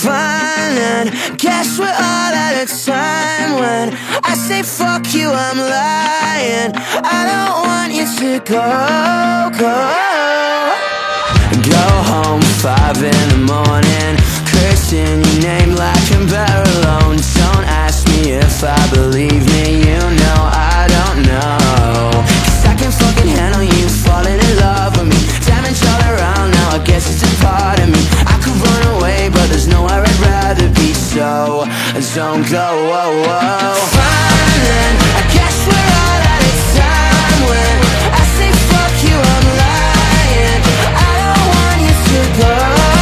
fine, and guess we're all at a time when I say fuck you, I'm lying. I don't want you to go home 5 in the morning, cursing your name like I'm better alone. Don't ask me if I believe me, you know I don't know. 'Cause I can fucking handle you falling in love with me. Damage all around now, I guess it's a part of me. I could run away, but there's nowhere I'd rather be, so don't go. Fine then, I guess we're all at a time when I say fuck you, I'm lying. I don't want you to go.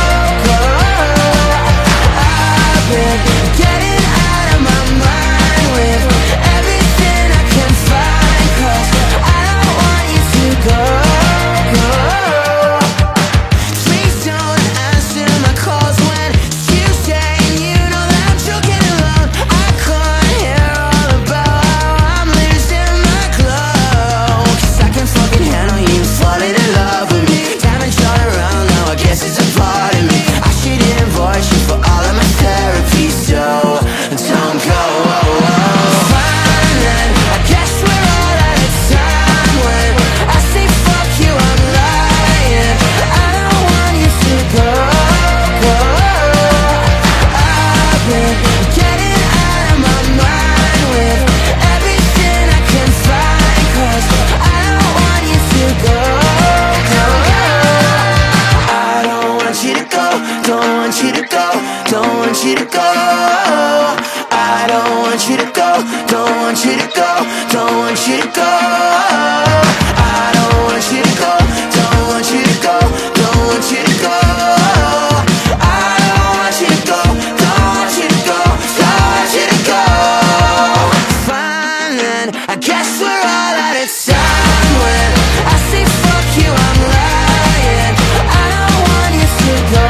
I've been getting out of my mind with everything I can find, 'cause I don't want you to go. Please don't answer my calls when it's Tuesday and you know that I'm joking alone. I can't hear all about how I'm losing my glow, 'cause I can fucking handle you falling in love with me. Damage all around now, I guess it's a part of me. I should invoice you for all of my therapy, so don't go. Fine then, I guess we're all at a time when I say fuck you, I'm lying. I don't want you to go. I've been getting out of my mind with everything I can find, 'cause I don't want you to go. I don't want you to go, don't want you to go, don't want you to go. I don't want you to go, don't want you to go, don't want you to go. I don't want you to go, don't want you to go, don't want you to go. I don't want you to go, don't want you to go, don't want you to go. Fine then, I guess we're all at a time when I say fuck you, I'm lying. I don't want you to go.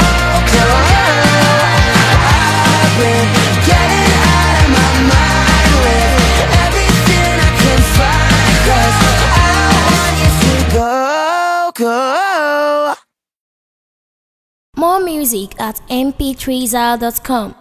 I've been getting out of my mind with everything I can find, 'cause I don't want you to go. More music at mp3zal.com.